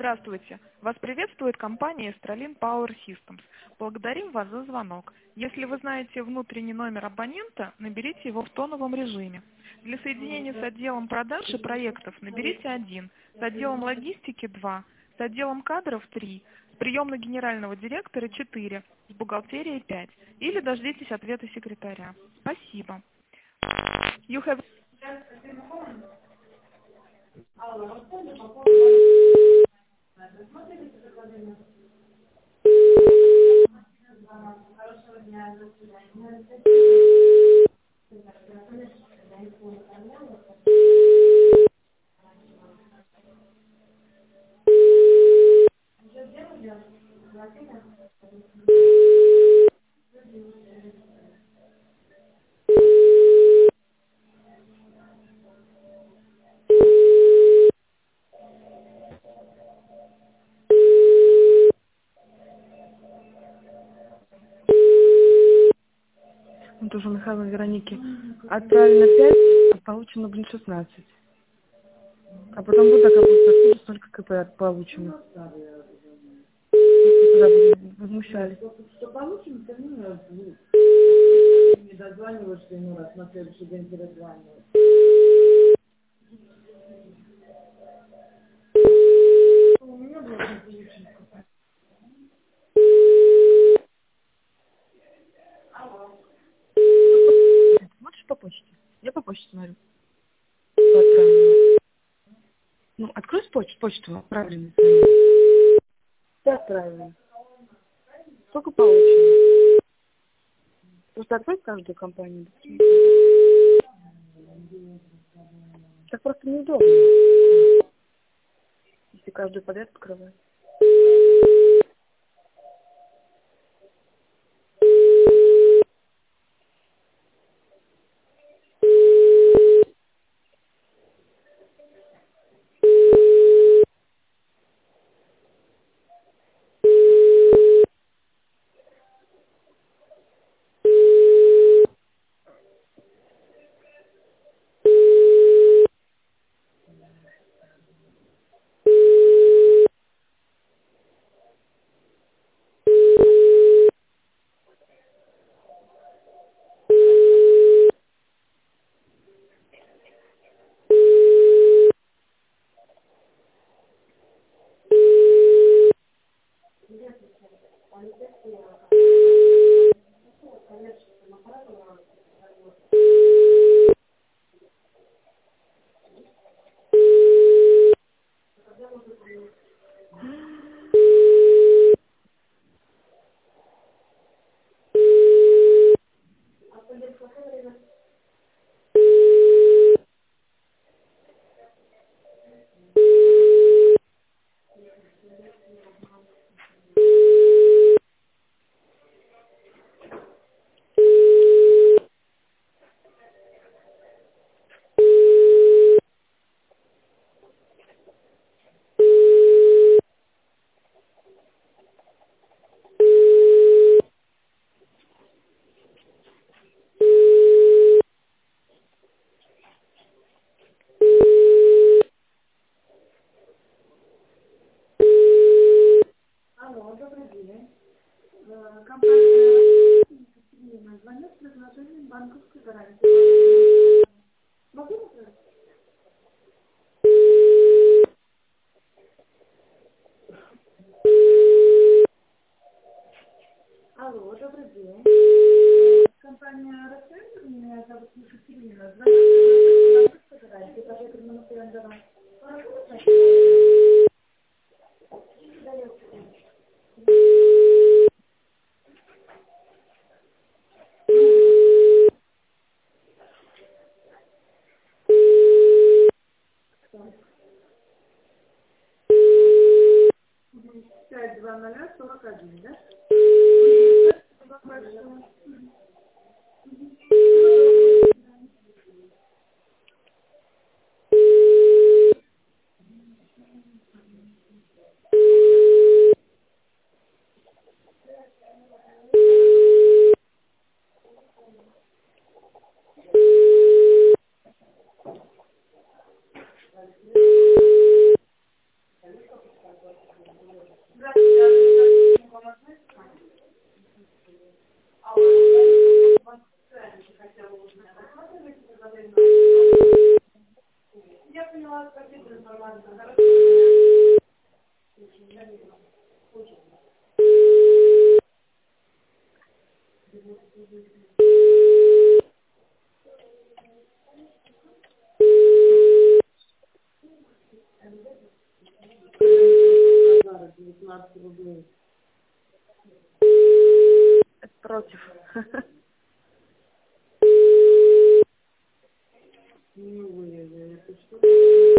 Здравствуйте. Вас приветствует компания Estralin Power Systems. Благодарим вас за звонок. Если вы знаете внутренний номер абонента, наберите его в тоновом режиме. Для соединения с отделом продаж и проектов наберите 1, с отделом логистики 2, с отделом кадров 3, с приемной генерального директора 4, с бухгалтерией 5. Или дождитесь ответа секретаря. Спасибо. You have... Вот уже Михаила Вероники отправлено 5, а получено, 16. А потом будет оказывается, столько КП получено. Когда возмущались. Что получим, то не дозваниваешься ему раз, на следующий день перезваниваешь. У меня было получено. Смотришь по почте? Я по почте смотрю. Что отправлено. Ну, открой почту отправленную. Что отправлено? Сколько получено? Просто открой каждую компанию. Так просто неудобно. Если каждую подряд открывать. Алло, добрый день. Компания звонит с предложением банковской гарантии. Могу сказать? Алло, добрый день. Компания «Росцентр», меня зовут Екатерина. Звонит с предложением банковской гарантии по ветреному тендеру. Пять 2041, да? Я поняла, спасибо за информацию. Хорошо. 19 рублей. Против. Ну, это что?